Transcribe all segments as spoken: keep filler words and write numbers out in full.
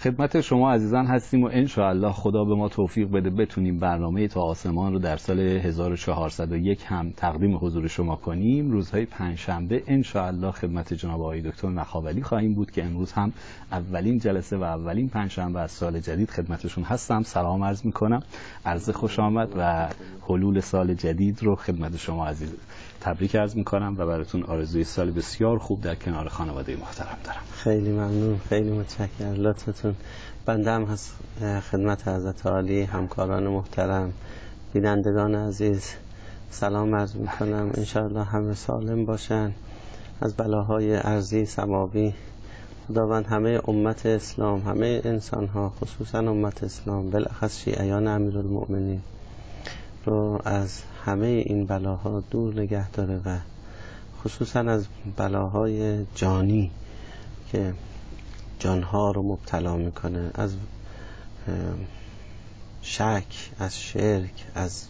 خدمت شما عزیزان هستیم و انشاءالله خدا به ما توفیق بده بتونیم برنامه تا آسمان رو در سال هزار و چهارصد و یک هم تقدیم حضور شما کنیم. روزهای پنجشنبه انشاءالله خدمت جناب آقای دکتر نخاولی خواهیم بود که امروز هم اولین جلسه و اولین پنجشنبه از سال جدید خدمتشون هستم. سلام عرض میکنم، عرض خوش آمد و حلول سال جدید رو خدمت شما عزیز تبریک عرض میکنم و براتون آرزوی سال بسیار خوب در کنار خانواده محترم دارم. خیلی ممنون، خیلی متشکرم لطفتون. بنده هم از خدمت حضرت عالی، همکاران محترم، بینندگان عزیز سلام عرض میکنم. انشاءالله همه سالم باشن، از بلاهای ارضی سماوی خداوند همه امت اسلام، همه انسان ها خصوصا امت اسلام بالاخص شیعیان امیرالمؤمنین رو از همه این بلاها دور نگه داره و خصوصا از بلاهای جانی که جانها رو مبتلا میکنه، از شک، از شرک، از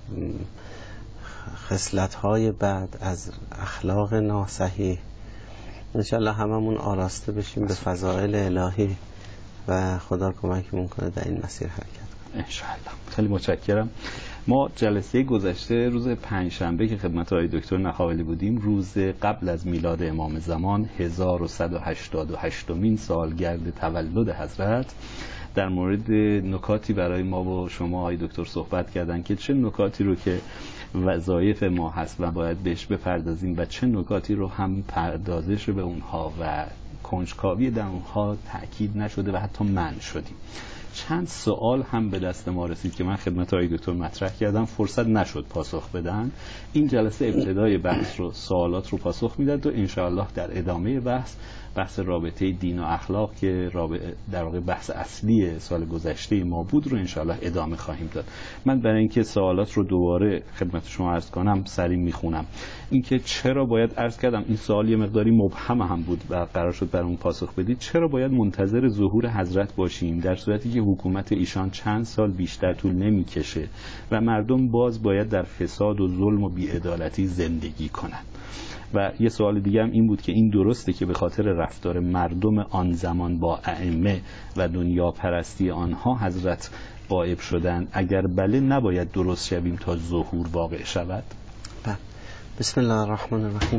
خصلت‌های بد، از اخلاق ناصحیح. انشالله هممون آراسته بشیم به فضائل الهی و خدا کمکمون کنه در این مسیر حرکت کنیم انشالله. خیلی متشکرم. ما جلسه گذشته روز پنجشنبه که خدمت آقای دکتر نخاولی بودیم، روز قبل از میلاد امام زمان هزار و صد و هشتاد و هشتمین سالگرد تولد حضرت، در مورد نکاتی برای ما و شما آقای دکتر صحبت کردن که چه نکاتی رو که وظایف ما هست و باید بهش بپردازیم و چه نکاتی رو هم پردازش به اونها و کنجکاوی در اونها تأکید نشده و حتی منع شدیم. چند سوال هم به دست ما رسید که من خدمت آقای دکتر مطرح کردم، فرصت نشد پاسخ بدن. این جلسه ابتدای بحث رو، سوالات رو پاسخ میداد و انشاءالله در ادامه بحث بحث رابطه دین و اخلاق که در واقع بحث اصلی سال گذشته ما بود رو انشاءالله ادامه خواهیم داد. من برای اینکه سوالات رو دوباره خدمت شما عرض کنم سریع میخونم. اینکه چرا باید عرض کردم این سوال یه مقداری مبهم هم بود و قرار شد برام پاسخ بدید، چرا باید منتظر ظهور حضرت باشیم در صورتی که حکومت ایشان چند سال بیشتر طول نمیکشه و مردم باز باید در فساد و ظلم و بی‌عدالتی زندگی کنند؟ و یه سوال دیگه هم این بود که این درسته که به خاطر رفتار مردم آن زمان با ائمه و دنیا پرستی آنها حضرت غایب شدن؟ اگر بله نباید درست شویم تا ظهور واقع شود؟ بسم الله الرحمن الرحیم.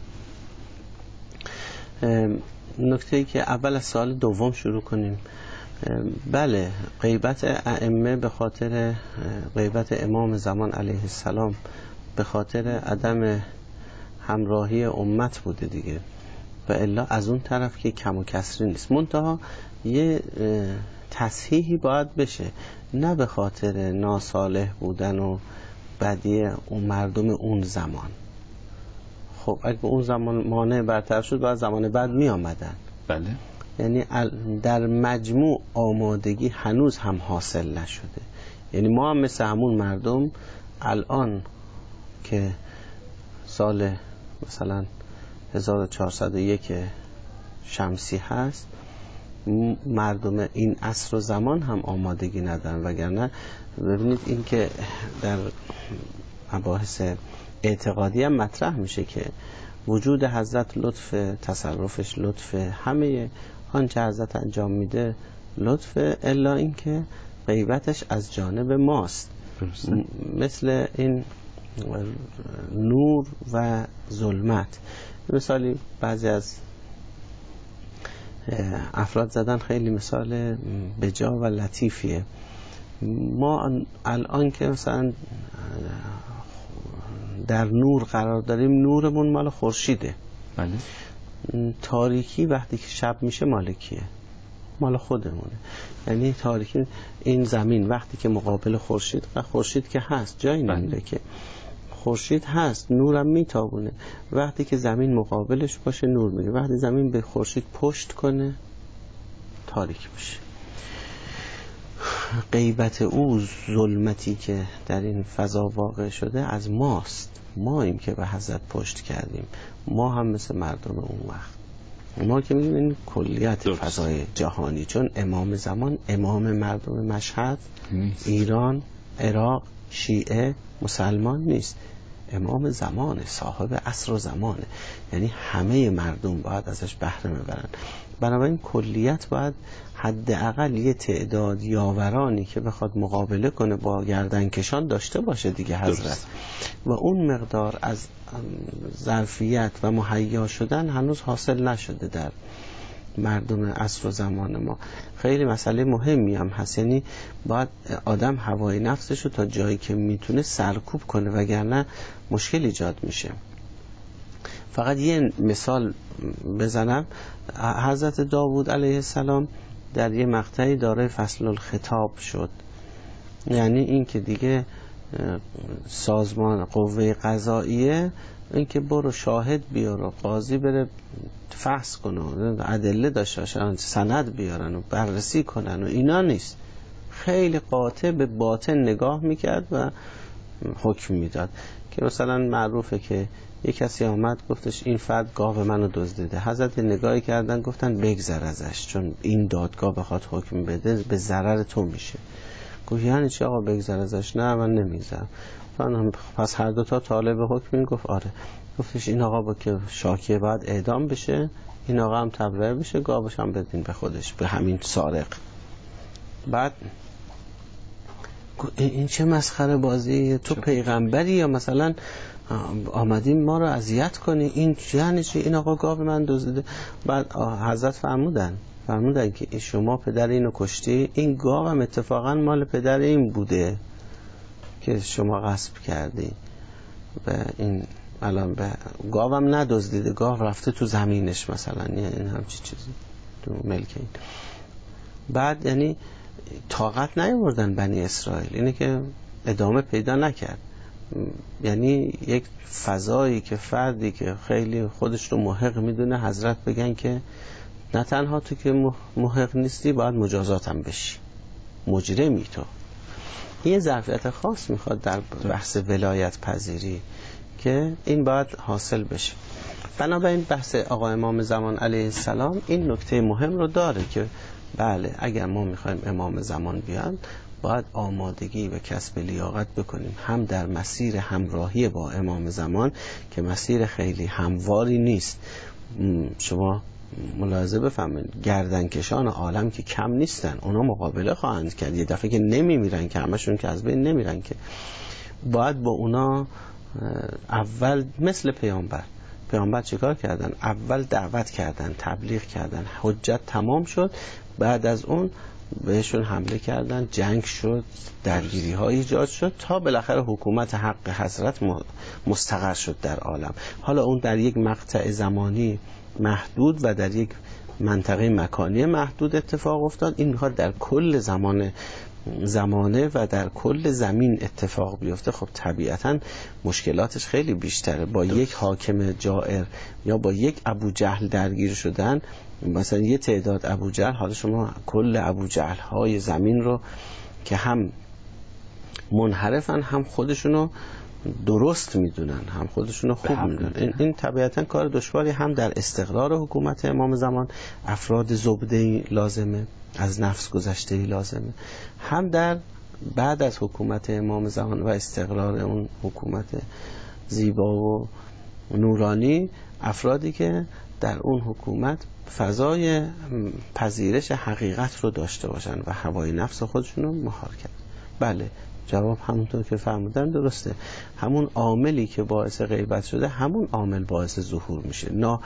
نکته ای که اول از سوال دوم شروع کنیم. بله، غیبت ائمه به خاطر غیبت امام زمان علیه السلام به خاطر عدم همراهی امت بوده دیگه، و الا از اون طرف که کم و کسری نیست، منتها یه تصحیحی باید بشه، نه به خاطر ناصالح بودن و بدی اون مردم اون زمان. خب اگه اون زمان مانع برطرف شد باید زمان بعد می آمدن. بله، یعنی در مجموع آمادگی هنوز هم حاصل نشده. یعنی ما هم مثل همون مردم الان که سال مثلا هزار و چهارصد و یک شمسی هست، مردم این عصر و زمان هم آمادگی ندارن. وگرنه ببینید این که در مباحث اعتقادی هم مطرح میشه که وجود حضرت لطف، تصرفش لطف، همه آنچه حضرت انجام میده لطف، الا این که غیبتش از جانب ماست. مثل این نور و ظلمت. مثالی بعضی از افراد زدن، خیلی مثال بجا و لطیفیه. ما الان که مثلا در نور قرار داریم، نورمون مال خورشیده. بله. تاریکی وقتی که شب میشه مال کیه؟ مال خودمونه. یعنی تاریکی این زمین وقتی که مقابل خورشید، و خورشید که هست جایی نمیره که، خورشید هست، نورم میتابونه. وقتی که زمین مقابلش باشه نور میره، وقتی زمین به خورشید پشت کنه تاریک میشه. غیبت او، ظلمتی که در این فضا واقع شده از ماست. ماییم که به حضرت پشت کردیم. ما هم مثل مردم اون وقت. ما که میگیم این کلیت فضای جهانی، چون امام زمان امام مردم مشهد، ایران، عراق، شیعه، مسلمان نیست، امام زمانه، صاحب عصر و زمانه. یعنی همه مردم باید ازش بهره ببرن. بنابراین کلیت باید حداقل یه تعداد یاورانی که بخواد مقابله کنه با گردنکشان داشته باشه دیگه حضرت درست. و اون مقدار از ظرفیت و مهیا شدن هنوز حاصل نشده در مردم عصر و زمان ما. خیلی مسئله مهمی هم هست، یعنی باید آدم هوای نفسش رو تا جایی که میتونه سرکوب کنه وگرنه مشکل ایجاد میشه. فقط یه مثال بزنم، حضرت داوود علیه السلام در یه مقطعی دارای فصل الخطاب شد، یعنی این که دیگه سازمان قوه قضاییه این که برو شاهد بیار و قاضی بره فحص کنه و ادله داشته باشن، سند بیارن و بررسی کنن و اینا نیست. خیلی قاطع به باطن نگاه میکرد و حکم میداد. که مثلا معروفه که یک کسی آمد گفتش این فرد گاو منو دزدیده، حضرت نگاهی کردن گفتن بگذر ازش، چون این دادگاه بخواد حکم بده به ضرر تو میشه. گفت یعنی چی آقا بگذر ازش؟ نه من نمیگذرم. پس هر دو تا طالب حکم. گفت آره. گفتش این آقا با که شاکیه باید اعدام بشه، این آقا هم تبرئه بشه، گاوش هم بدین به خودش، به همین سارق. بعد این چه مسخره بازی؟ تو پیغمبری یا مثلا آمدیم ما رو اذیت کنی؟ این یعنی چی؟ این آقا گاو من دزدیده. بعد حضرت فرمودن فرمودن که شما پدر اینو کشتی، این گاو هم اتفاقا مال پدر این بوده که شما غصب کردی و این الان به گاو هم ندزدیده، گاو رفته تو زمینش مثلا، یعنی این همچی چیزی تو ملک این. بعد یعنی طاقت نیاوردن بنی اسرائیل، اینه که ادامه پیدا نکرد. یعنی یک فضایی که فردی که خیلی خودش رو محق میدونه حضرت بگن که نه تنها تو که محق نیستی باید مجازات هم بشی، مجرمی تو. این ظرفیت خاص میخواد در بحث ولایت پذیری که این باید حاصل بشه. بنابراین بحث آقا امام زمان علیه السلام این نکته مهم رو داره که بله اگر ما میخوایم امام زمان بیان باید آمادگی و کسب لیاقت بکنیم، هم در مسیر همراهی با امام زمان که مسیر خیلی همواری نیست. شما ملاحظه بفهمید گردنکشان عالم که کم نیستن، اونا مقابله خواهند کرد، یه دفعه که نمیمیرن که همشون که از بین نمیرن که باید با اونا اول مثل پیامبر پیامبر چیکار کردن؟ اول دعوت کردن، تبلیغ کردن، حجت تمام شد، بعد از اون بهشون حمله کردن، جنگ شد، درگیری ها ایجاد شد تا بالاخره حکومت حق حضرت مستقر شد در عالم. حالا اون در یک مقطع زمانی محدود و در یک منطقه مکانی محدود اتفاق افتاد، این میخواد در کل زمان زمانه و در کل زمین اتفاق بیفته. خب طبیعتا مشکلاتش خیلی بیشتره. با دوست. یک حاکم جائر یا با یک ابو جهل درگیر شدن، مثلا یه تعداد ابو جهل، حالا شما کل ابو جهل های زمین رو که هم منحرفن هم خودشونو درست میدونن هم خودشونو خوب میدونن، این, این طبیعتا کار دشواری هم در استقرار حکومت امام زمان، افراد زبده‌ای لازمه، از نفس گذشته‌ای لازمه، هم در بعد از حکومت امام زمان و استقرار اون حکومت زیبا و نورانی، افرادی که در اون حکومت فضای پذیرش حقیقت رو داشته باشن و هوای نفس خودشون رو مهار کرد. بله جواب همونطور که فرمودن درسته، همون عاملی که باعث غیبت شده همون عامل باعث ظهور میشه. نه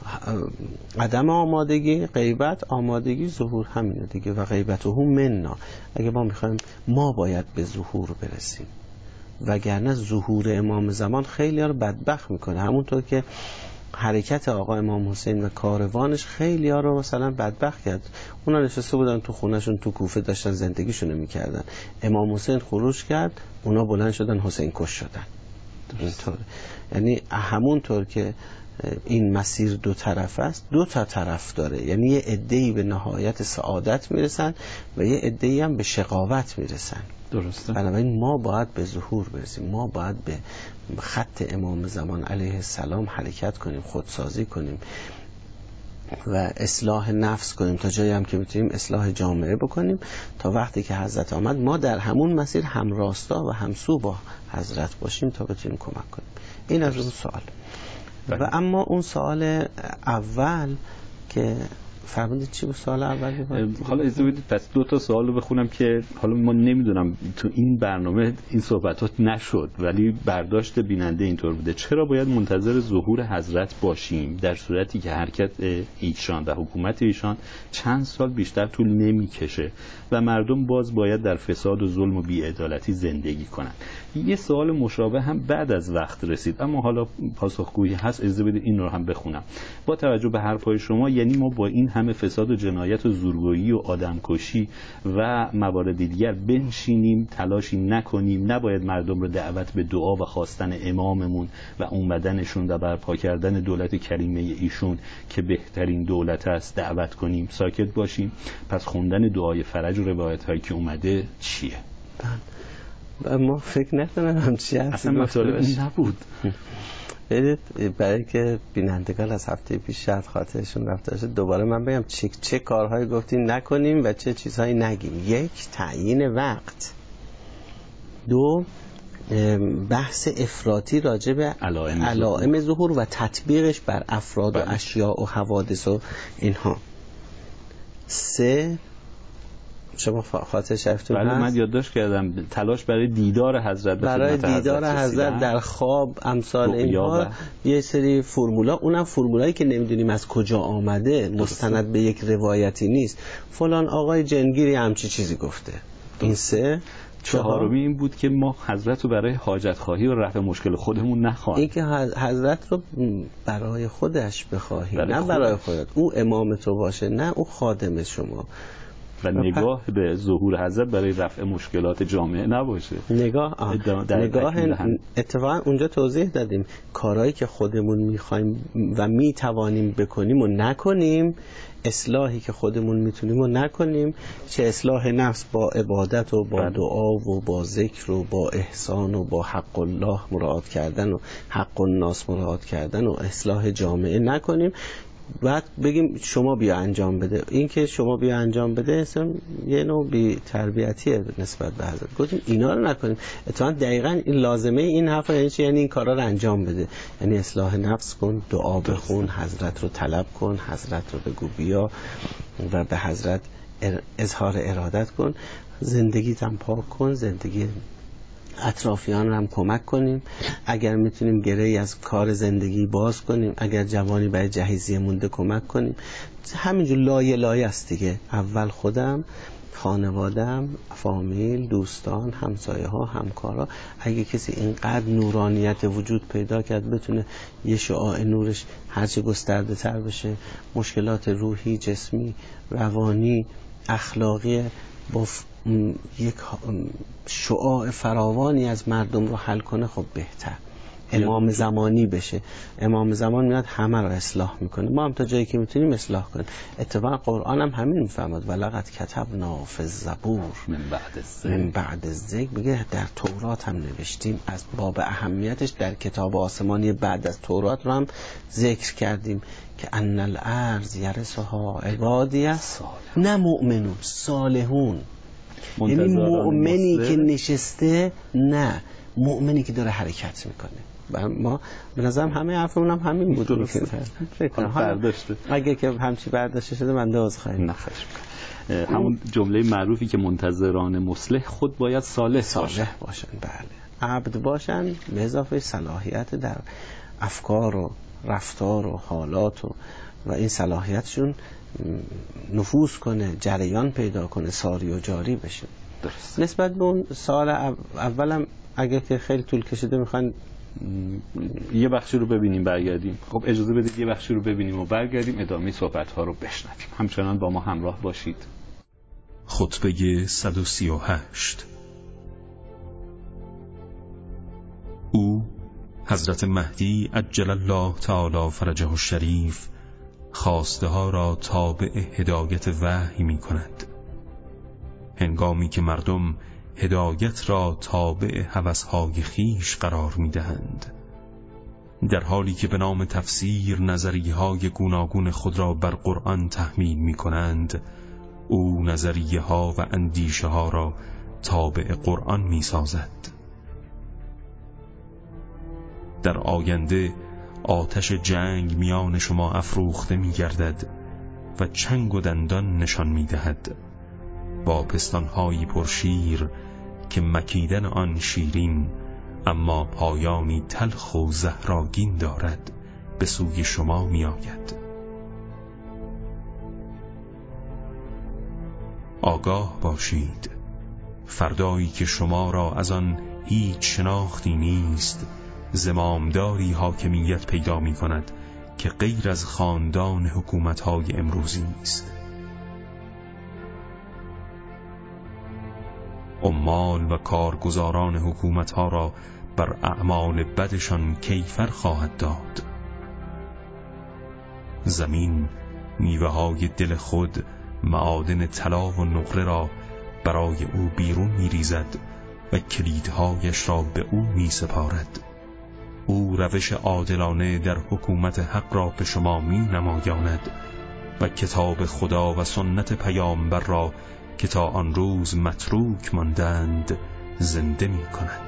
عدم آمادگی غیبت، آمادگی ظهور همینه دیگه. و غیبته مننا، اگه ما میخوایم ما باید به ظهور برسیم، وگرنه ظهور امام زمان خیلی ها رو بدبخت میکنه. همونطور که حرکت آقا امام حسین و کاروانش خیلی ها رو مثلا بدبخت کرد. اونا نشسته بودن تو خونهشون تو کوفه داشتن زندگیشونو میکردن، امام حسین خروج کرد، اونا بلند شدن حسین کش شدن. اینطور یعنی همونطور که این مسیر دو طرف است، دو تا طرف داره. یعنی یه عده‌ای به نهایت سعادت میرسن و یه عده‌ای هم به شقاوت میرسن. درسته. بنابراین ما باید به ظهور برسیم، ما باید به خط امام زمان علیه السلام حرکت کنیم، خودسازی کنیم و اصلاح نفس کنیم، تا جایی هم که میتونیم اصلاح جامعه بکنیم، تا وقتی که حضرت آمد ما در همون مسیر همراستا و همسو با حضرت باشیم تا بتونیم کمک کنیم. این از اون سوال. و اما اون سوال اول که فرمودید چی بود سوال اول؟ حالا اجازه بدید پس دو تا سوال رو بخونم که حالا ما نمیدونم تو این برنامه این صحبتات نشد ولی برداشت بیننده اینطور بوده: چرا باید منتظر ظهور حضرت باشیم در صورتی که حرکت ایشان و حکومت ایشان چند سال بیشتر طول نمیکشه و مردم باز باید در فساد و ظلم و بی‌عدالتی زندگی کنند؟ یه سوال مشابه هم بعد از وقت رسید، اما حالا پاسخگویی هست، اجازه بدید این رو هم بخونم. با توجه به حرفای شما، یعنی ما با این همه فساد و جنایت و زورگویی و آدمکشی و موارد دیگر بنشینیم، تلاشی نکنیم؟ نباید مردم رو دعوت به دعا و خواستن اماممون و اومدنشون و برپا کردن دولت کریمه ایشون که بهترین دولت است دعوت کنیم؟ ساکت باشیم؟ پس خوندن دعای فرج و روایت هایی که اومده چیه؟ ما فکر نکنم همچی اصلا مطالب نبود. برید برای که بینندگان از هفته پیش شاید خاطرشون رفته باشه دوباره من بگم چه, چه کارهایی گفتیم نکنیم و چه چیزهایی نگیم. یک، تعیین وقت. دو، بحث افراطی راجع به علائم ظهور و تطبیقش بر افراد بله. و اشیاء و حوادث و اینها. سه، شما خاطر شفتون بله من یادداشت کردم تلاش برای دیدار حضرت، برای دیدار حضرت, حضرت در خواب، امثال اینها و... یه سری فرمولا، اونم فرمولایی که نمیدونیم از کجا آمده، مستند به یک روایتی نیست. فلان آقای جنگیری همچی چیزی گفته. این سه. چهارمی این بود که ما حضرت رو برای حاجت خواهی و رفع مشکل خودمون نخواهیم. این که حضرت رو برای خودش بخواهی، برای نه خودش. برای خودت. او امام تو باشه، نه او خادم شما. و نگاه به ظهور حضرت برای رفع مشکلات جامعه نباشه. نگاه نگاه اتفاقا اونجا توضیح دادیم کارهایی که خودمون میخوایم و میتوانیم بکنیم و نکنیم، اصلاحی که خودمون میتونیم و نکنیم، چه اصلاح نفس با عبادت و با دعا و با ذکر و با احسان و با حق الله مراعات کردن و حق الناس مراعات کردن و اصلاح جامعه نکنیم، بعد بگیم شما بیا انجام بده. این که شما بیا انجام بده اصلا یه نوع بی تربیتیه نسبت به حضرت. گفتیم اینا رو نکنیم. اتفاقا دقیقاً این لازمه این حرف یعنی چی؟ یعنی این کارا رو انجام بده، یعنی اصلاح نفس کن، دعا بخون، حضرت رو طلب کن، حضرت رو بگو بیا و به حضرت اظهار ارادت کن، زندگیت هم پاک کن، زندگی اطرافیان رو هم کمک کنیم، اگر میتونیم گره‌ای از کار زندگی باز کنیم، اگر جوانی برای جهیزیه مونده کمک کنیم. همینجور لایه لایه است دیگه. اول خودم، خانوادم، فامیل، دوستان، همسایه ها، همکارا. اگه کسی اینقدر نورانیت وجود پیدا کرد بتونه یه شعاع نورش هرچه گسترده تر بشه، مشکلات روحی، جسمی، روانی، اخلاقی با یک شعاع فراوانی از مردم رو حل کنه، خب بهتر. امام زمانی بشه. امام زمان میاد همه رو اصلاح میکنه، ما هم تا جایی که میتونیم اصلاح کنیم. اتفاقا قرآن هم همین میفرماد ولقد کتبنا فی الزبور من بعد الذکر، من بعد الذکر. میگه در تورات هم نوشتیم، از باب اهمیتش در کتاب آسمانی بعد از تورات رو هم ذکر کردیم که ان الارض یرثها عبادی نه مؤمنون صالحون. یعنی مؤمنی که نشسته، نه مؤمنی که داره حرکت میکنه. ما به نظرم همه حرفمون هم همین بود. فکر کنم اگه که همچی برداشته شده من داز خواهیم نخواهش میکنم. همون جمله معروفی که منتظران مصلح خود باید صالح, صالح باشن. بله، عبد باشن به اضافه صلاحیت در افکار و رفتار و حالات و و این صلاحیتشون نفوذ کنه، جریان پیدا کنه، ساری و جاری بشه. درست. نسبت به اون سال اولم اگه که خیلی طول کشیده میخوان یه بخشی رو ببینیم برگردیم. خب اجازه بدید یه بخشی رو ببینیم و برگردیم ادامه صحبت ها رو بشنویم. همچنان با ما همراه باشید. خطبه صد و سی و هشت. او حضرت مهدی عجل الله تعالی فرجه الشریف خواسته ها را تابع هدایت وحی می کند، هنگامی که مردم هدایت را تابع هوس‌های خیش قرار می دهند، در حالی که به نام تفسیر نظریه‌های گوناگون خود را بر قرآن تحمیل می کنند، او نظریه ها و اندیشه ها را تابع قرآن می سازد. در آینده آتش جنگ میان شما افروخته می گردد و چنگ و دندان نشان می‌دهد، با پستان‌هایی پرشیر که مکیدن آن شیرین اما پایانی تلخ و زهرآگین دارد به سوی شما می‌آید. آگاه باشید، فردایی که شما را از آن هیچ شناختی نیست، زمامداری حاکمیت پیدا می کند که غیر از خاندان حکومت‌های امروزی است. عمال و کارگزاران حکومت‌ها را بر اعمال بدشان کیفر خواهد داد. زمین میوه‌های دل خود، معادن طلا و نقره را برای او بیرون می‌ریزد و کلیدهایش را به او می‌سپارد. او روش عادلانه در حکومت حق را به شما می‌نمایاند و کتاب خدا و سنت پیامبر را که تا آن روز متروک ماندند زنده می‌کند.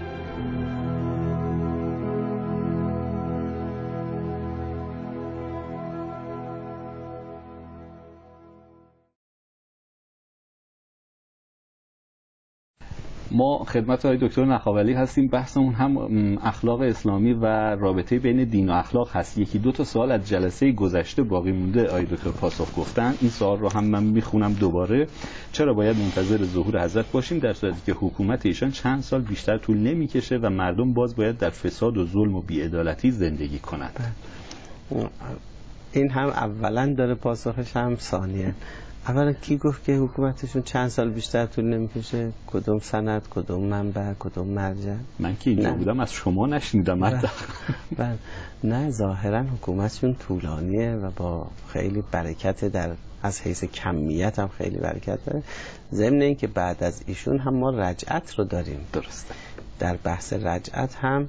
ما خدمت های دکتر نخاولی هستیم. بحثمون هم اخلاق اسلامی و رابطه بین دین و اخلاق هست. یکی دو تا سوال از جلسه گذشته باقی مونده آقای دکتر پاسخ گفتن. این سوال رو هم من میخونم دوباره. چرا باید منتظر ظهور حضرت باشیم در صورتی که حکومت ایشان چند سال بیشتر طول نمیکشه و مردم باز باید در فساد و ظلم و بی‌عدالتی زندگی کنند؟ این هم اولا داره پاسخش هم ثانیه. اولا کی گفت که حکومتشون چند سال بیشتر طول نمیکشه؟ کدوم سند، کدوم منبع، کدوم مرجع؟ من که اینجا بودم از شما نشنیدم. بله نه، ظاهرا حکومتشون طولانیه و با خیلی برکت، در از حیث کمیت هم خیلی برکت داره. ضمن این که بعد از ایشون هم ما رجعت رو داریم. درسته. در بحث رجعت هم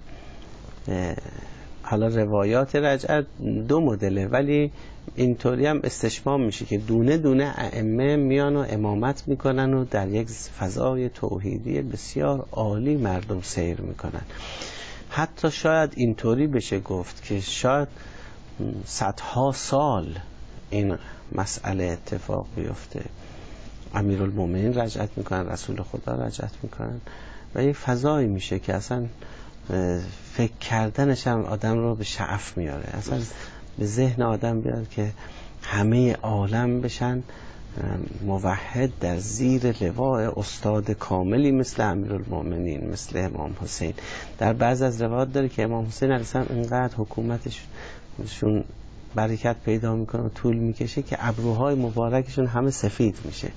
حالا روایات رجعت دو مدله، ولی اینطوری هم استشمام میشه که دونه دونه ائمه میان و امامت میکنن و در یک فضای توحیدی بسیار عالی مردم سیر میکنن. حتی شاید اینطوری بشه گفت که شاید صدها سال این مسئله اتفاق بیفته. امیرالمومنین رجعت میکنن، رسول خدا رجعت میکنن و یک فضایی میشه که اصلا فکر کردنش هم آدم رو به شعف میاره، اصلا به ذهن آدم بیاد که همه عالم بشن موحد در زیر لواء استاد کاملی مثل امیرالمومنین، مثل امام حسین. در بعض از روایات داره که امام حسین علیه السلام اینقدر حکومتشون برکت پیدا میکنه و طول میکشه که ابروهای مبارکشون همه سفید میشه.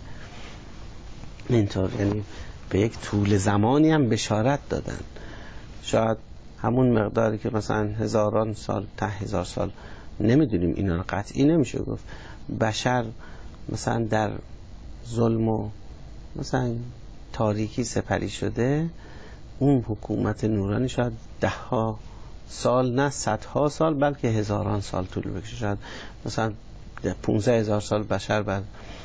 اینطور یعنی به یک طول زمانی هم بشارت دادن. شاید همون مقداری که مثلا هزاران سال تا هزار سال، نمیدونیم، اینا رو قطعی نمیشه گفت. بشر مثلا در ظلم و مثلا تاریکی سپری شده، اون حکومت نورانی شاید ده ها سال نه صدها سال بلکه هزاران سال طول بکشه. شاید مثلا پونزده هزار سال بشر بعد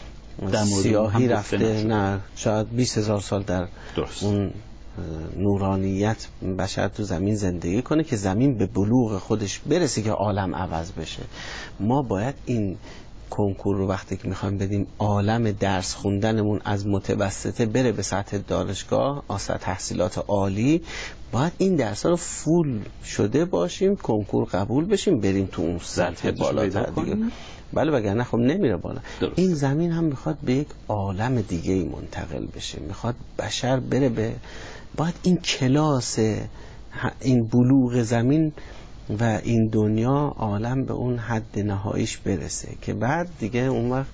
سیاهی رفته، نه شاید بیست هزار سال در درست. اون نورانیت بشر تو زمین زندگی کنه که زمین به بلوغ خودش برسه که عالم عوض بشه. ما باید این کنکور رو وقتی که میخوایم بدیم عالم درس خوندنمون از متوسطه بره به سطح دانشگاه، آسا تحصیلات عالی، باید این درس ها رو فول شده باشیم، کنکور قبول بشیم، بریم تو اون سطح بالاتر دیگه. بله وگرنه خب نمیره بالا. درست. این زمین هم میخواد به یک عالم دیگه ای منتقل بشه، میخواد بشر بره به، باید این کلاس، این بلوغ زمین و این دنیا عالم به اون حد نهاییش برسه که بعد دیگه اون وقت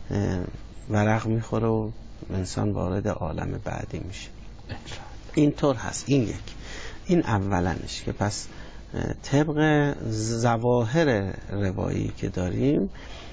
ورق میخوره و انسان وارد عالم بعدی میشه. اینطور هست. این یک، این اولنش که پس طبق ظواهر روایی که داریم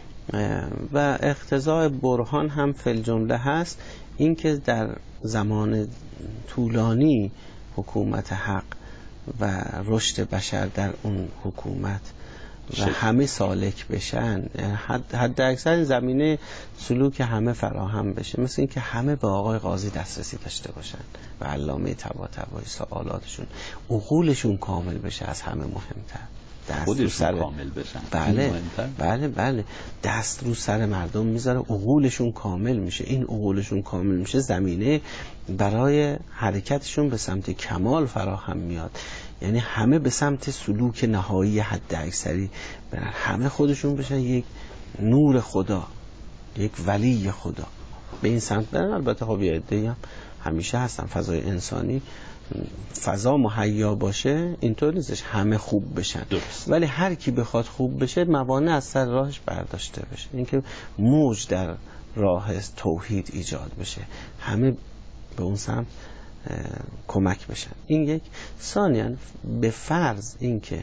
و اقتضاء برهان هم فی الجمله هست، این که در زمان طولانی حکومت حق و رشد بشر در اون حکومت و همه سالک بشن، حد, حد اکثر زمینه سلوک همه فراهم بشه، مثل این که همه به آقای قاضی دسترسی داشته باشن و علامه طباطبایی سوالاتشون عقولشون کامل بشه، از همه مهمتر. دست رو سر کامل بشن. بله بله بله دست رو سر مردم میذاره، عقولشون کامل میشه. این عقولشون کامل میشه زمینه برای حرکتشون به سمت کمال فراهم میاد. یعنی همه به سمت سلوک نهایی حد اکثری برن، همه خودشون بشن یک نور خدا، یک ولی خدا، به این سمت برن. البته خب یه عده‌ای هم همیشه هستن. فضای انسانی فضا مهیا باشه اینطور نیستش همه خوب بشن. درست. ولی هر کی بخواد خوب بشه موانع از سر راهش برداشته بشه، اینکه موج در راه توحید ایجاد بشه، همه به اون سمت کمک بشن. این یک. ثانیاً به فرض اینکه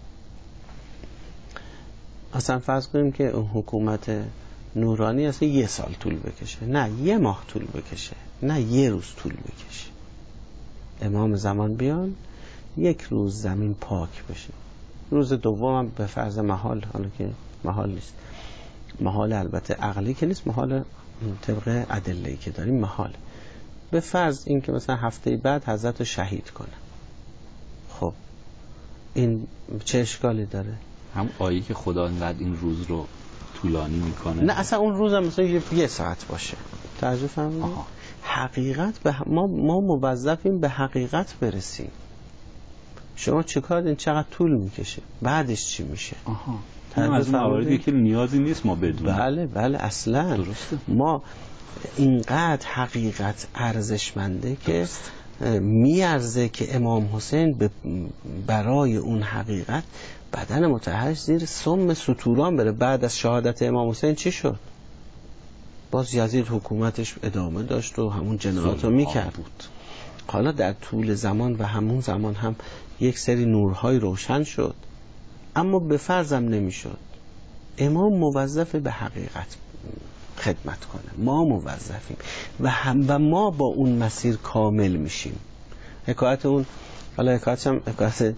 اصلا فرض کنیم که اون حکومت نورانی اصلا یه سال طول بکشه، نه یه ماه طول بکشه، نه یه روز طول بکشه، امام زمان بیان یک روز زمین پاک بشه، روز دوم هم به فرض محال، حالا که محال نیست، محال البته عقلی که نیست، محال طبق ادله‌ای که داریم محال. به فرض این که مثلا هفته بعد حضرت رو شهید کنه، خب این چه اشکالی داره؟ هم آیه که خدا اینقدر این روز رو طولانی میکنه. نه اصلا اون روز هم مثلا یه ساعت باشه. توجه فهمیدید؟ حقیقت به ما ما موظفیم به حقیقت برسیم. شما چیکار این چقدر طول میکشه، بعدش چی میشه؟ آها. این از مواردی که نیازی نیست ما بدونیم. بله بله اصلا درسته. ما اینقدر حقیقت ارزشمنده که میارزه که امام حسین برای اون حقیقت بدن متحرش زیر سم ستوران بره. بعد از شهادت امام حسین چی شد؟ باز یزید حکومتش ادامه داشت و همون جنایات رو میکرد بود. حالا در طول زمان و همون زمان هم یک سری نورهای روشن شد، اما به فرضم نمیشد. امام موظف به حقیقت خدمت کنه، ما موظفیم و هم و ما با اون مسیر کامل میشیم. حکایت اون، حالا حکایتش هم حکایت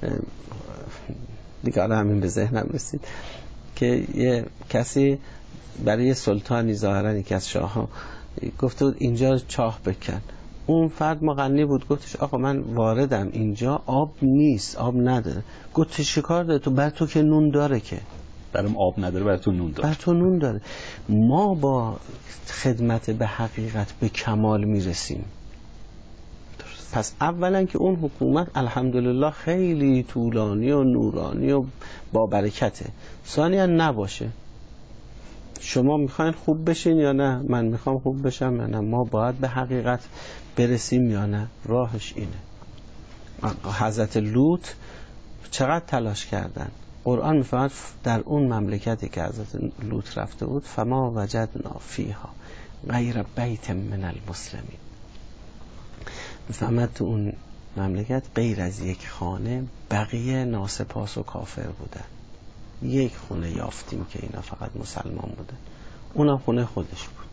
دیگه حالا همین به ذهنم رسید که یه کسی برای سلطانی ظاهرا یکی از شاه‌ها گفته بود اینجا چاه بکن. اون فرد مغنی بود، گفتش آقا من واردم اینجا آب نیست، آب نداره. گفت چیکار داره؟ تو بر تو که نون داره، که برام آب نداره، بر تو نون داره. بر تو نون داره. ما با خدمت به حقیقت به کمال میرسیم. پس اولا که اون حکومت الحمدلله خیلی طولانی و نورانی و با برکته. ثانیا نباشه. شما میخواین خوب بشین یا نه؟ من میخوام خوب بشم یا نه؟ ما باید به حقیقت برسیم یا نه؟ راهش اینه. حضرت لوط چقدر تلاش کردن. قرآن میفرماید در اون مملکتی که حضرت لوط رفته بود فما وجدنا فیها غیر بیت من المسلمین. میفرماید تو اون مملکت غیر از یک خانه بقیه ناسپاس و کافر بودن. یک خونه یافتیم که اینا فقط مسلمان بودن، اونم خونه خودش بود.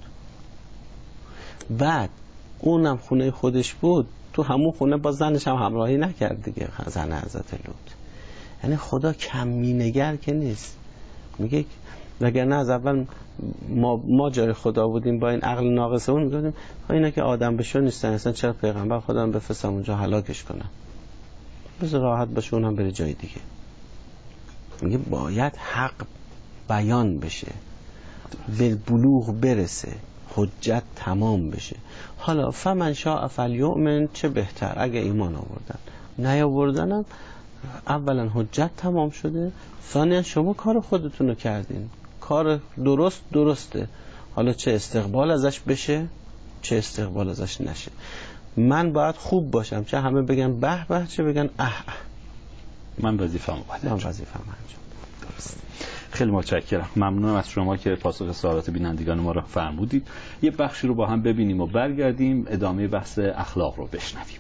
بعد اونم خونه خودش بود، تو همون خونه با زنش هم همراهی نکرد دیگه، زن حضرت لوط. یعنی خدا کمی نگر که نیست. میگه وگرنه از اول ما, ما جای خدا بودیم با این عقل ناقصمون میگفتیم اینا که آدم بشه نیستن، اصلا چرا پیغمبر خدا هم بفرستم اونجا هلاکش کنم، بذار راحت باشه اونم بره جای دیگه. میگه باید حق بیان بشه، به بلوغ برسه، حجت تمام بشه. حالا فمن شاء فلیؤمن، چه بهتر اگه ایمان آوردن، نیاوردنم اولا حجت تمام شده، ثانیا شما کار خودتون رو کردین، کار درست درسته. حالا چه استقبال ازش بشه چه استقبال ازش نشه، من باید خوب باشم، چه همه بگن به به چه بگن اه اه. من وظیفه‌مو باید من وظیفه‌مو انجام. درست. خیلی متشکرم، ممنونم از شما که پاسخ سوالات بینندگان ما رو فرمودید. یه بخشی رو با هم ببینیم و برگردیم ادامه بحث اخلاق رو بشنویم.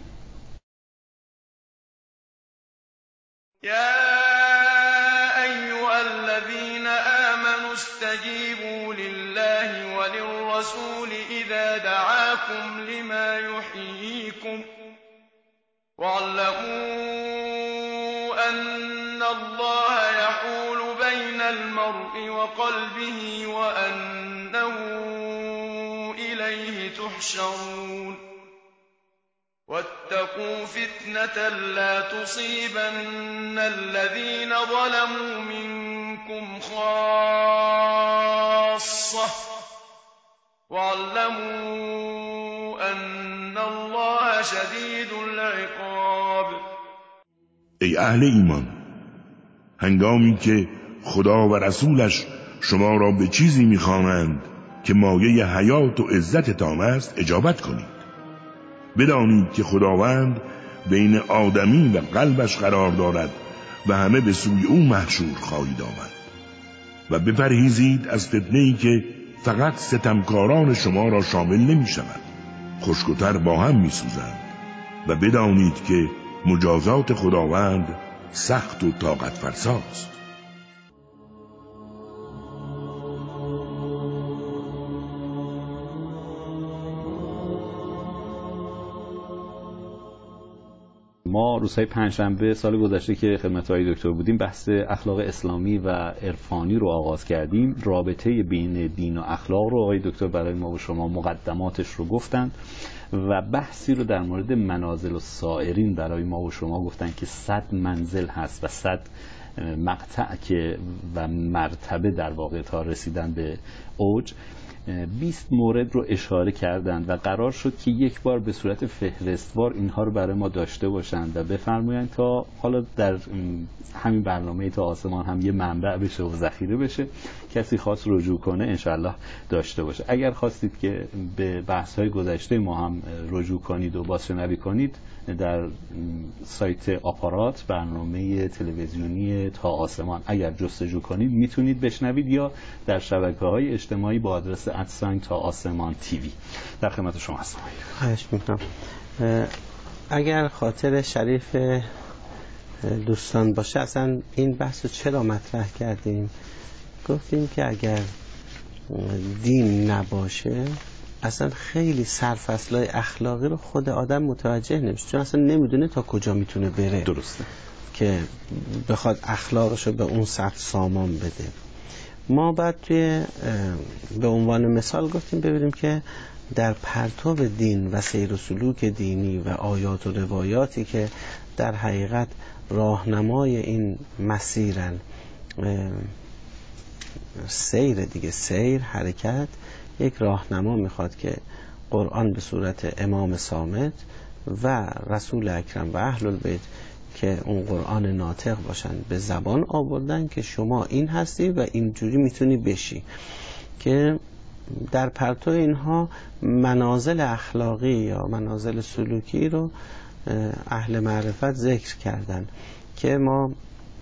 يا أيها الذين آمنوا استجيبوا لله وللرسول إذا دعاكم لما يحييكم واعلموا أن الله يحول بين المرء وقلبه وأنه إليه تحشرون. واتقوا فتنة لا تصيبن الذين ظلموا منكم خاصة واعلموا أن الله شدید العقاب. ای اهل ایمان، هنگامی که خدا و رسولش شما را به چیزی می‌خوانند که مایه حیات و عزتتان است اجابت کنید. بدانید که خداوند بین آدمی و قلبش قرار دارد و همه به سوی او محشور خواهید آمد. و بپرهیزید از فتنه‌ای که فقط ستمکاران شما را شامل نمی شود، خشک‌وتر با هم می سوزند. و بدانید که مجازات خداوند سخت و طاقت فرساست. ما روزهای پنجشنبه سال گذشته که خدمت آقای دکتر بودیم بحث اخلاق اسلامی و عرفانی رو آغاز کردیم. رابطه بین دین و اخلاق رو آقای دکتر برای ما و شما مقدماتش رو گفتن و بحثی رو در مورد منازل و سائرین برای ما و شما گفتن که صد منزل هست و صد مقطع که و مرتبه در واقع تا رسیدن به اوج. بیست مورد رو اشاره کردند و قرار شد که یک بار به صورت فهرستوار اینها رو برای ما داشته باشند و بفرمایند تا حالا در همین برنامه تا آسمان هم یه منبع بشه و ذخیره بشه، کسی خواست رجوع کنه انشالله داشته باشه. اگر خواستید که به بحث‌های گذشته ما هم رجوع کنید و بازشنوی کنید، در سایت آپارات برنامه تلویزیونی تا آسمان اگر جستجو کنید میتونید بشنوید، یا در شبکه‌های اجتماعی با آدرس ادساین تا آسمان تیوی. در خدمت شما هستم. خواهش میکنم. اگر خاطر شریف دوستان باشه، اصلا این بحث رو چرا مطرح کردیم؟ گفتیم که اگر دین نباشه اصلا خیلی سرفصلای اخلاقی رو خود آدم متوجه نمیشه، چون اصلا نمیدونه تا کجا میتونه بره. درسته که بخواد اخلاقش رو به اون سطح سامان بده. ما بعد توی به عنوان مثال گفتیم ببینیم که در پرتو دین و سیر و سلوک دینی و آیات و روایاتی که در حقیقت راهنمای این مسیرن، سیر دیگه، سیر، حرکت، یک راهنما میخواد که قرآن به صورت امام صامت و رسول اکرم و اهل البیت که اون قرآن ناطق باشن به زبان آوردن که شما این هستی و اینجوری میتونی بشی، که در پرتو اینها منازل اخلاقی یا منازل سلوکی رو اهل معرفت ذکر کردن که ما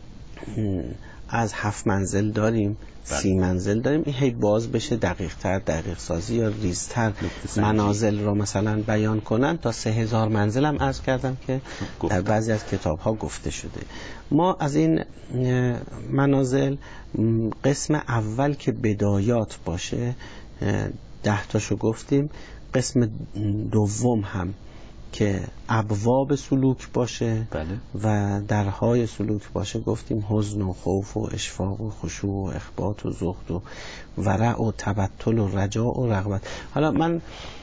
از هفت منزل داریم، سی منزل داریم. این هی باز بشه دقیق تر، دقیق سازی یا ریزتر منازل رو مثلا بیان کنن تا سه هزار منزل هم عرض کردم که در بعضی از کتاب ها گفته شده. ما از این منازل قسم اول که بدایات باشه ده تاشو گفتیم، قسم دوم هم که ابواب سلوک باشه بله. و درهای سلوک باشه گفتیم حزن و خوف و اشفاق و خشوع و اخبات و زهد و ورع و تبتل و رجاء و رغبت. حالا من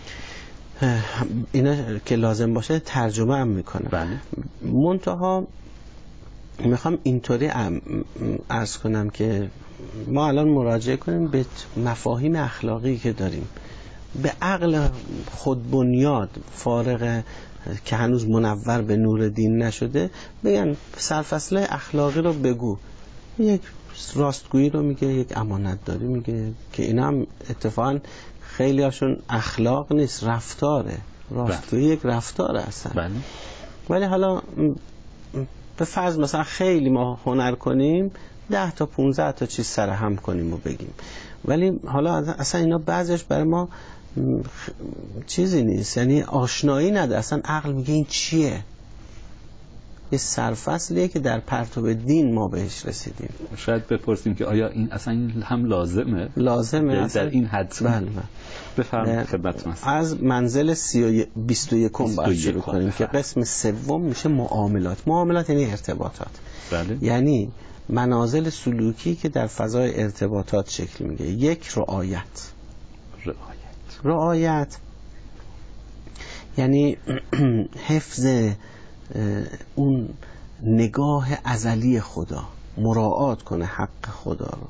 اینا که لازم باشه ترجمه هم میکنم. بله. منتها میخوام اینطوری عرض کنم که ما الان مراجعه کنیم به مفاهیم اخلاقی که داریم، به عقل خود بنیاد فارغ که هنوز منور به نور دین نشده بگن سرفصله اخلاقی رو بگو، یک راستگویی رو میگه، یک امانت داری میگه، که اینا هم اتفاقا خیلی هاشون اخلاق نیست، رفتاره. راستگویی یک رفتاره اصلا. بله. ولی حالا به فرض مثلا خیلی ما هنر کنیم ده تا پونزده تا چیز سر هم کنیم و بگیم، ولی حالا اصلا اینا بعضیش برای ما چیزی نیست، یعنی آشنایی نده، اصلا عقل میگه این چیه؟ یه سرفصلیه که در پرتو دین ما بهش رسیدیم. شاید بپرسیم که آیا این اصلا این هم لازمه؟ لازمه در این حد. بله. بفرمایید خدمتتون هستم. از منزل بیست و یک باید شروع کنیم که قسم سوم میشه معاملات. معاملات یعنی ارتباطات. بله. یعنی منازل سلوکی که در فضای ارتباطات شکل میگه. یک رعایت. رعایت. رعایت یعنی حفظ اون نگاه ازلی خدا، مراعات کنه حق خدا رو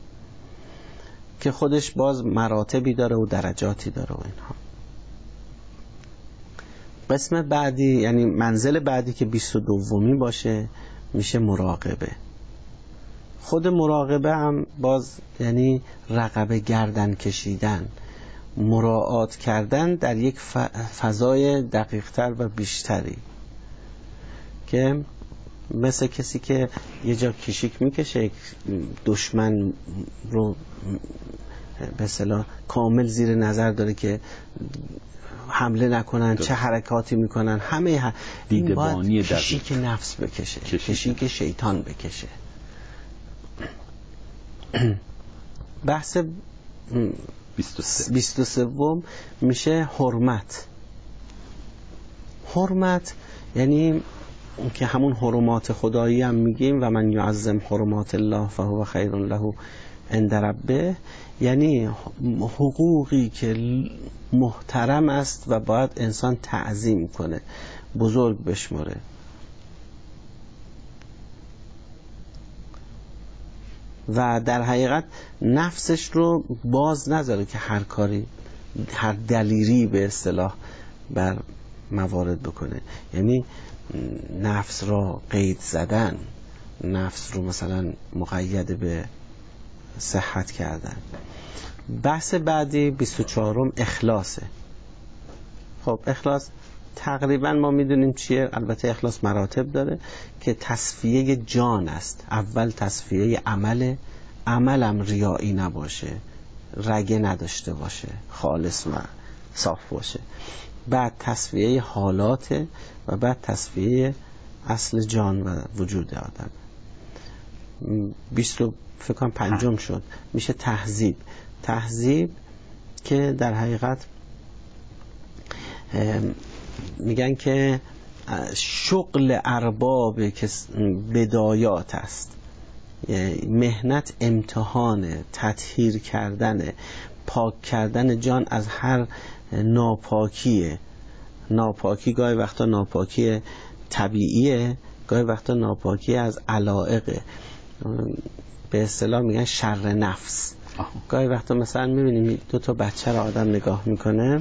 که خودش باز مراتبی داره و درجاتی داره و اینها. قسم بعدی یعنی منزل بعدی که بیست و دومی باشه میشه مراقبه. خود مراقبه هم باز یعنی رقبه گردن کشیدن، مراعات کردن در یک فضای دقیقتر و بیشتری، که مثل کسی که یه جا کشیک میکشه دشمن رو به اصطلاح کامل زیر نظر داره که حمله نکنن، چه حرکاتی میکنن، همه ها دیدبانی کشیک نفس بکشه، کشیک شیطان بکشه. بحث بیست و سوم میشه حرمت. حرمت یعنی که همون حرمات خدایی هم میگیم و من یعظم حرمات الله فهو خیر له عند ربه، یعنی حقوقی که محترم است و باید انسان تعظیم کنه، بزرگ بشمره. و در حقیقت نفسش رو باز نذاره که هر کاری، هر دلیری به اصطلاح بر موارد بکنه. یعنی نفس را قید زدن، نفس رو مثلا مقید به صحت کردن. بحث بعدی بیست و چهارم اخلاصه. خب اخلاص تقریبا ما میدونیم چیه، البته اخلاص مراتب داره که تصفیه جان است. اول تصفیه عمل، عملم ریایی نباشه، رگه نداشته باشه، خالص و صاف باشه. بعد تصفیه حالات و بعد تصفیه اصل جان و وجود آدم. بیست فکر کنم پنجم شد، میشه تهذیب. تهذیب که در حقیقت میگن که شغل ارباب که بدایات است، مهنت امتحان، تطهیر کردن، پاک کردن جان از هر ناپاکیه. ناپاکی گاهی وقتا ناپاکی طبیعیه، گاهی وقتا ناپاکی از علائقه، به اصطلاح میگن شر نفس. گاهی وقتا مثلا میبینیم دو تا بچه را آدم نگاه میکنه،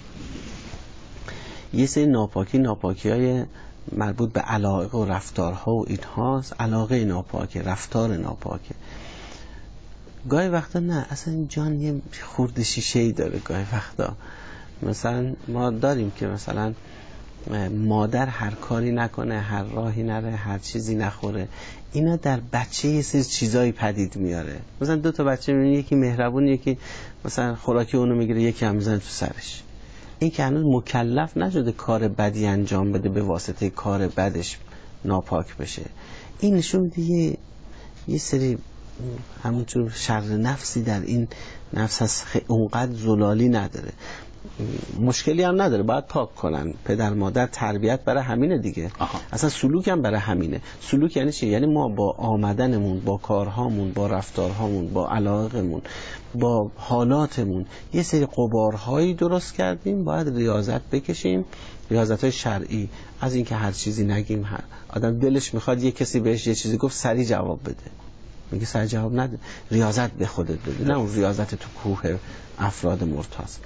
یه سری ناپاکی ناپاکی های مربوط به علائق و رفتارها و اینهاست، علاقه ناپاکه، رفتار ناپاکه. گاهی وقتا نه، اصلا این جان یه خورد شیشه‌ای داره. گاهی وقتا مثلا ما داریم که مثلا مادر هر کاری نکنه، هر راهی نره، هر چیزی نخوره. اینا در بچه یه سری چیزایی پدید میاره. مثلا دو تا بچه میبینی، یکی مهربون، یکی مثلا خوراکی اونو میگیره، یکی هم میزنه تو سرش. این که هنوز مکلف نشده کار بدی انجام بده به واسطه کار بدش ناپاک بشه. این نشون میده یه, یه سری همونجور شر نفسی در این نفس هست، اونقدر زلالی نداره، مشکلی هم نداره، باید پاک کنن. پدر مادر تربیت برای همینه دیگه. آها. اصلا سلوک هم برای همینه. سلوک یعنی چی؟ یعنی ما با آمدنمون، با کارهامون، با رفتارهامون، با علاقمون، با حالاتمون یه سری غبارهایی درست کردیم، باید ریاضت بکشیم، ریاضت‌های شرعی. از این که هر چیزی نگیم، هر آدم دلش میخواد یه کسی بهش یه چیزی گفت سریع جواب بده، میگه سریع جواب نده، ریاضت به خودت بده، نه اون ریاضت تو کوه افراد مرتضی.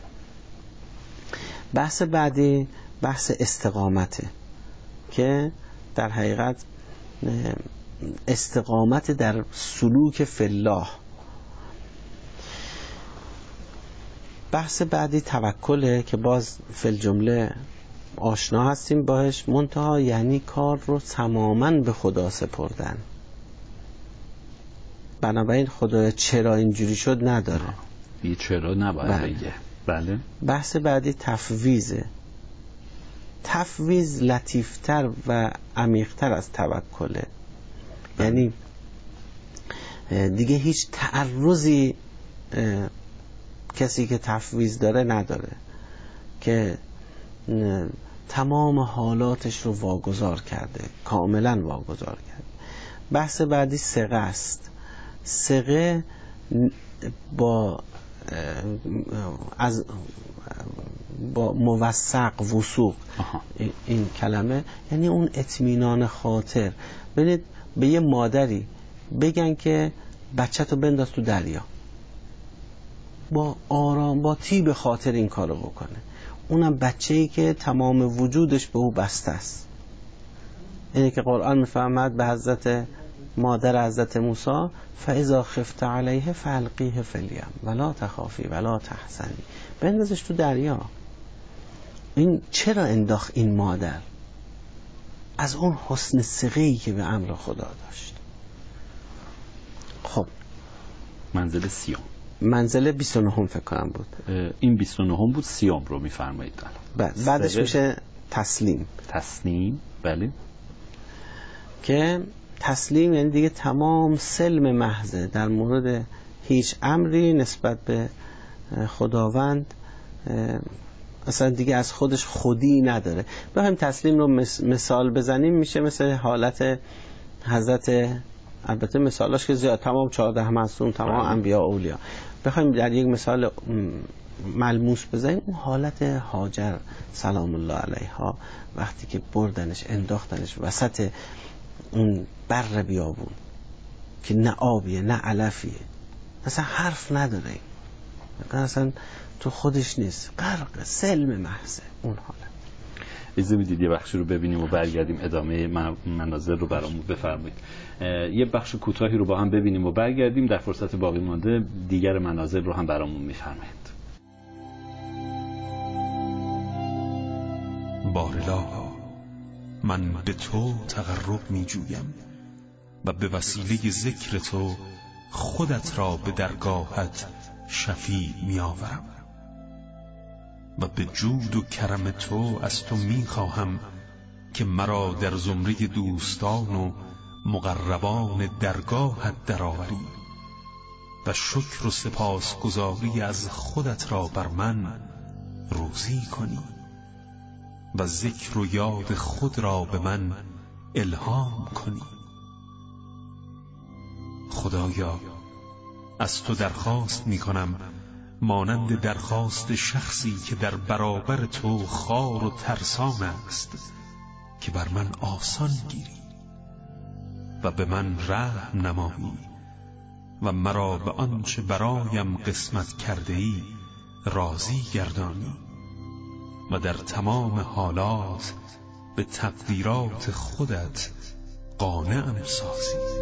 بحث بعدی بحث استقامته که در حقیقت استقامت در سلوک فی الله. بحث بعدی توکله که باز فی الجمله آشنا هستیم باهش، منتها یعنی کار رو تماما به خدا سپردن. بنابراین خدا چرا اینجوری شد نداره، یه چرا نباید بگه. بله. بحث بعدی تفویضه. تفویض لطیفتر و عمیقتر از توکله. یعنی دیگه هیچ تعرضی کسی که تفویض داره نداره، که تمام حالاتش رو واگذار کرده، کاملا واگذار کرده. بحث بعدی ثقه است. ثقه با از با موثق وثوق این کلمه یعنی اون اطمینان خاطر. ببینید به یه مادری بگن که بچه‌تو بنداز تو دریا، با آرام با طیب خاطر این کارو بکنه، اونم بچه‌ای که تمام وجودش به او بسته است. اینه که قرآن میفهمد به حضرت مادر حضرت موسی فاذا خفت علیه فالقیه فی الیم ولا تخافی ولا تحزنی، بندازش تو دریا. این چرا انداخت این مادر؟ از اون حسن ثقه‌ای که به امر خدا داشت. خب منزل سیوم، منزل بیست و نهم فکر کنم بود. این بیست و نهم بود، سیوم رو میفرمایید. بعد بعدش میشه تسلیم. تسلیم، بله. که تسلیم یعنی دیگه تمام سلم محضه در مورد هیچ امری نسبت به خداوند، اصلا دیگه از خودش خودی نداره. بخوایم تسلیم رو مثال بزنیم میشه مثل حالت حضرت، البته مثالاش که زیاد، تمام چهارده معصوم، تمام انبیا اولیا. بخوایم در یک مثال ملموس بزنیم، اون حالت هاجر سلام الله علیها وقتی که بردنش انداختنش وسط اون بر بیابون که نه آبیه نه علفیه، اصلا حرف نداره، اصلا تو خودش نیست، غرق سلم محضه اون حالت. اجازه میدید یه بخشی رو ببینیم و برگردیم ادامه مناظر رو برامون بفرمایید. یه بخش کوتاهی رو با هم ببینیم و برگردیم، در فرصت باقی مانده دیگر مناظر رو هم برامون میفرمایید. بارلا من به تو تقرب می جویم و به وسیله ذکر تو خودت را به درگاهت شفیع می آورم و به جود و کرم تو از تو می خواهم که مرا در زمره دوستان و مقربان درگاهت درآوری و شکر و سپاسگزاری از خودت را بر من روزی کنی و ذکر و یاد خود را به من الهام کنی. خدایا از تو درخواست می کنم مانند درخواست شخصی که در برابر تو خوار و ترسان است که بر من آسان گیری و به من رحم نمایی و مرا به آنچه برایم قسمت کرده ای راضی گردانی و در تمام حالات به تقدیرات خودت قانعم سازی.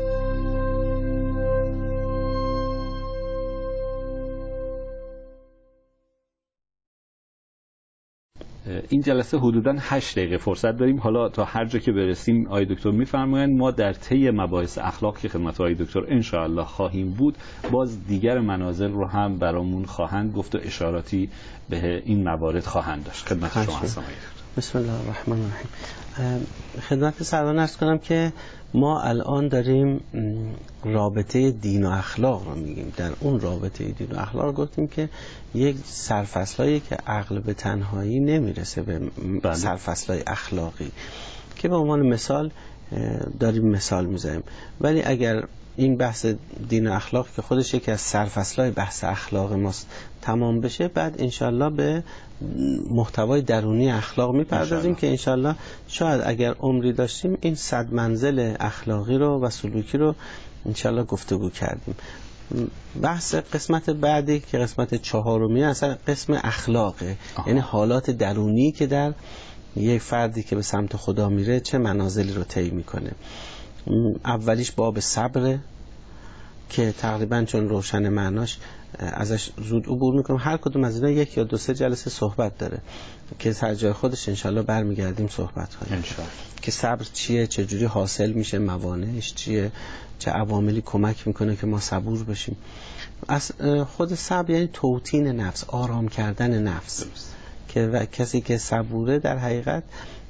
این جلسه حدوداً هشت دقیقه فرصت داریم. حالا تا هر جا که برسیم آقای دکتر میفرمایند ما در طی مباحث اخلاق که خدمت آقای دکتر ان شاء الله خواهیم بود، باز دیگر منازل رو هم برامون خواهند گفت و اشاراتی به این موارد خواهند داشت. خدمت شما هستم. بسم الله الرحمن الرحیم. خدمت سروران عرض کنم که ما الان داریم رابطه دین و اخلاق رو میگیم. در اون رابطه دین و اخلاق گفتیم که یک سرفصلایی که عقل به تنهایی نمیرسه به سرفصلای اخلاقی که به عنوان مثال داریم مثال میزنیم. ولی اگر این بحث دین و اخلاق که خودش یکی از سرفصلای بحث اخلاق ماست تمام بشه، بعد انشالله به محتوای درونی اخلاق میپردازیم که انشالله شاید اگر عمری داشتیم این صد منزل اخلاقی رو و سلوکی رو انشالله گفتگو کردیم. بحث قسمت بعدی که قسمت چهارمی اصلا قسم اخلاقه، آه. یعنی حالات درونی که در یک فردی که به سمت خدا میره چه منازلی رو طی میکنه. اولیش باب صبر که تقریبا چون روشن معناش ازش زود عبور میکنم. هر کدوم از اینا یک یا دو سه جلسه صحبت داره که سر جای خودش انشالله برمیگردیم صحبت کنیم که صبر چیه، چه جوری حاصل میشه، موانعش چیه، چه عواملی کمک میکنه که ما صبور بشیم. از خود صبر یعنی توطین نفس، آرام کردن نفس که و کسی که صبوره در حقیقت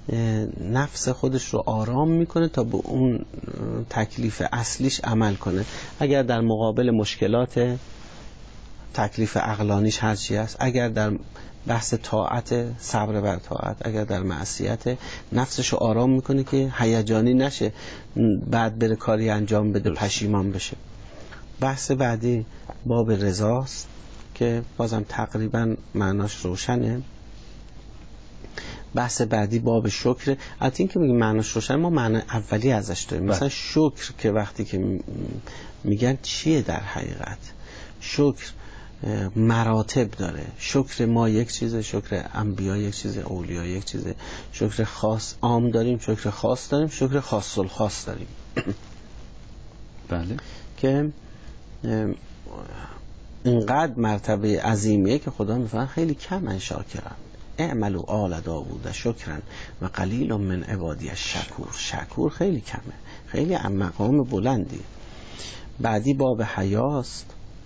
نفس خودش رو آرام میکنه تا به اون تکلیف اصلیش عمل کنه. اگر در مقابل مشکلات تکلیف عقلانیش هرچی هست، اگر در بحث طاعت صبر بر طاعت، اگر در معصیت نفسش رو آرام میکنه که هیجانی نشه بعد بره کاری انجام بده پشیمان بشه. بحث بعدی باب رضاست که بازم تقریبا معناش روشنه بحث بعدی باب شکر. البته این که میگیم معناش روشن، ما معنی اولی ازش داریم. مثلا شکر که وقتی که میگن چیه در حقیقت، شکر مراتب داره. شکر ما یک چیزه، شکر انبیا یک چیزه، اولیا یک چیزه، شکر خاص عام داریم، شکر خاص داریم، شکر خاص الخاص داریم. بله. که اینقدر مرتبه عظیمیه که خدا میفهمه خیلی کم شاکرن. اعملوا آل داوود شکرن و قلیل من عبادی الشکور. شکور خیلی کمه، خیلی مقام بلندی. بعدی باب حیاست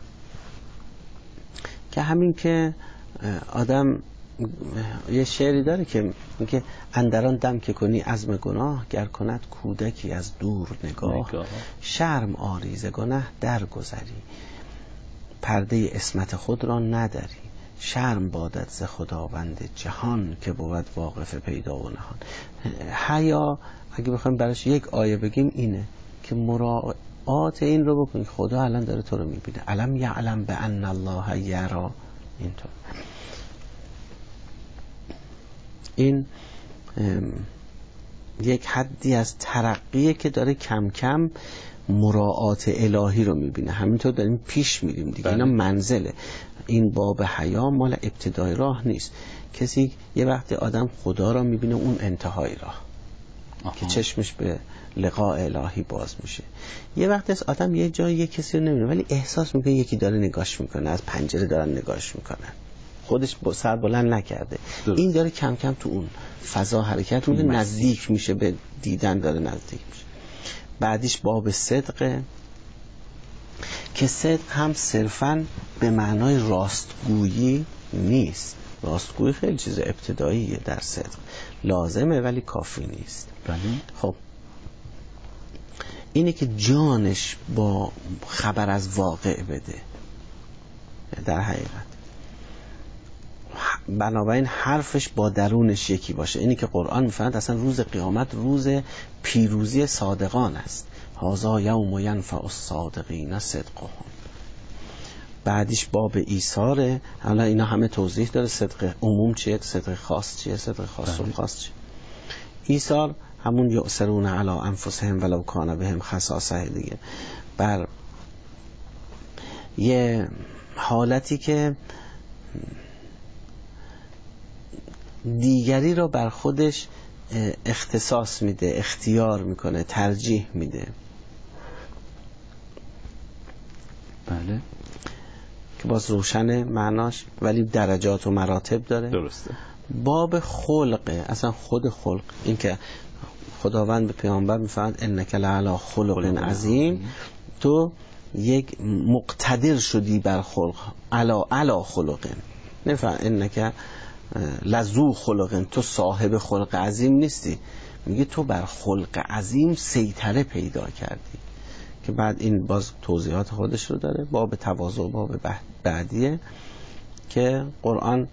که همین که آدم یه شعری داره که میگه اندران دم که کنی عزم گناه، گر کند کودکی از دور نگاه، نگاه. شرم آریز گناه در گذری، پرده اسمت خود را نداری، شرم بادت ز خداوند جهان، که بود واقف پیدا و نهان. حیا اگه بخوایم براش یک آیه بگیم اینه که مراعات این رو بکنی، خدا الان داره تو رو میبینه. علم یعلم بان الله یرا. اینطور این یک حدی از ترقیه که داره کم کم مراعات الهی رو میبینه. همینطور داریم پیش میریم دیگه. بله. اینا منزله. این باب حیا مال ابتدای راه نیست. کسی یه وقتی آدم خدا را میبینه اون انتهای راه، آها. که چشمش به لقاء الهی باز میشه. یه وقتی از آدم یه جایی یه کسی رو نمیبینه ولی احساس میکنه یکی داره نگاش میکنه، از پنجره دارن نگاش میکنن، خودش سر بلند نکرده. درست. این داره کم کم تو اون فضا حرکت میکنه، نزدیک میشه به دیدن، داره نزدیک میشه. بعدیش باب صدقه که صدق هم صرفاً به معنای راستگویی نیست. راستگویی خیلی چیز ابتداییه در صدق، لازمه ولی کافی نیست. بله. خب اینه که جانش با خبر از واقع بده در حقیقت، بنابراین حرفش با درونش یکی باشه. اینی که قرآن میفهمد اصلا روز قیامت روز پیروزی صادقان است. هذا یوم ینفع الصادقین صدقهم. بعدیش باب ایثاره. حالا اینا همه توضیح داره. صدق عموم چیه، صدق خاص چیه، صدق خاص و خاص چیه. ایثار همون یؤثرون علی انفسهم ولو کان بهم خصاصه دیگه، بر یه حالتی که دیگری رو بر خودش اختصاص میده، اختیار میکنه، ترجیح میده. بله. که باز روشنه معناش ولی درجات و مراتب داره. درسته. باب خلقه، اصلا خود خلق، این که خداوند به پیامبر میفرماد انک لعلی خلق عظیم، تو یک مقتدر شدی بر خلق. علا علا خلق، نفهم انک لذو خلق، تو صاحب خلق عظیم نیستی، میگه تو بر خلق عظیم سیطره پیدا کردی. که بعد این باز توضیحات خودش رو داره. باب تواضع باب بعدیه که قرآن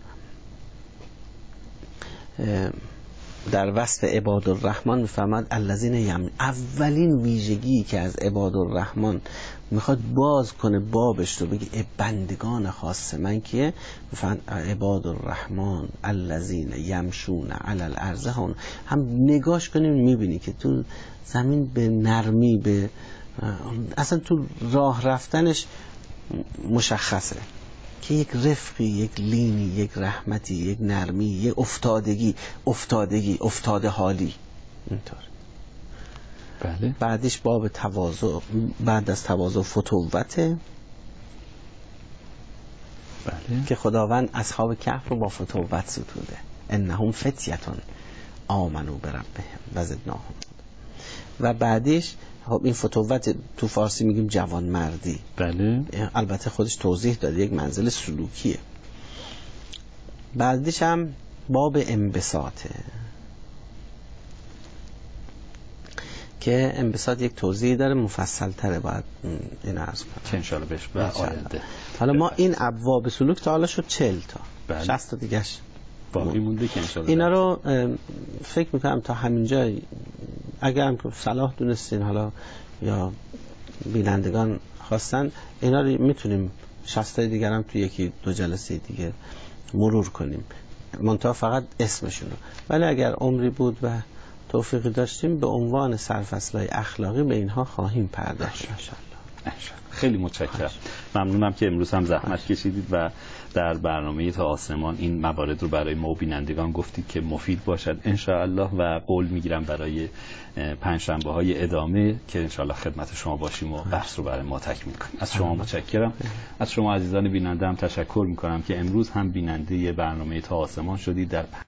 در وصف عباد الرحمن میفرماد الذین یم، اولین ویژگی که از عباد الرحمن میخواد باز کنه بابش رو، بگه بندگان خاص من کیه، میفرماد عباد الرحمن الذین یمشون علی الارض هون. هم نگاش کنیم میبینی که تو زمین به نرمی، به اصلا تو راه رفتنش مشخصه که یک رفقی، یک لینی، یک رحمتی، یک نرمی، یک افتادگی، افتادگی، افتاده حالی. اینطور. بله. بعدش باب تواضع، بعد از تواضع فتوته. بله. که خداوند اصحاب کهف رو با فتوت ستوده. انهم فتیتون آمنو بربهم و زدناهم. و بعدش خب این فتوت تو فارسی میگیم جوان مردی. بله. البته خودش توضیح داده، یک منزل سلوکیه. بعدش هم باب انبساطه که انبساط یک توضیح داره مفصل تره، باید این عرض کنم که انشاءالله بهش به آینده. حالا ما این ابواب سلوک تا حالا شد چهل تا. بله. شصت تا دیگهش باقی مونده که انشاءالله اینا رو فکر میکنم تا همینجا اگر هم که صلاح دونستین حالا یا بینندگان خواستن اینا رو میتونیم شصت تا دیگر هم تو یکی دو جلسه دیگه مرور کنیم. منتها فقط اسمشون. ولی اگر عمری بود و توفیقی داشتیم به عنوان سرفصل‌های اخلاقی به اینها خواهیم پرداخت انشالله. خیلی متشکرم. ممنونم که امروز هم زحمت کشیدید و در برنامه تا آسمان این موارد رو برای ما بینندگان گفتید که مفید باشد انشاءالله و قول میگیرم برای پنجشنبه های ادامه که انشاءالله خدمت شما باشیم و بحث رو برای ما تکمیل کنیم. از شما متشکرم. از شما عزیزان بیننده هم تشکر میکنم که امروز هم بیننده برنامه تا آسمان شدید. در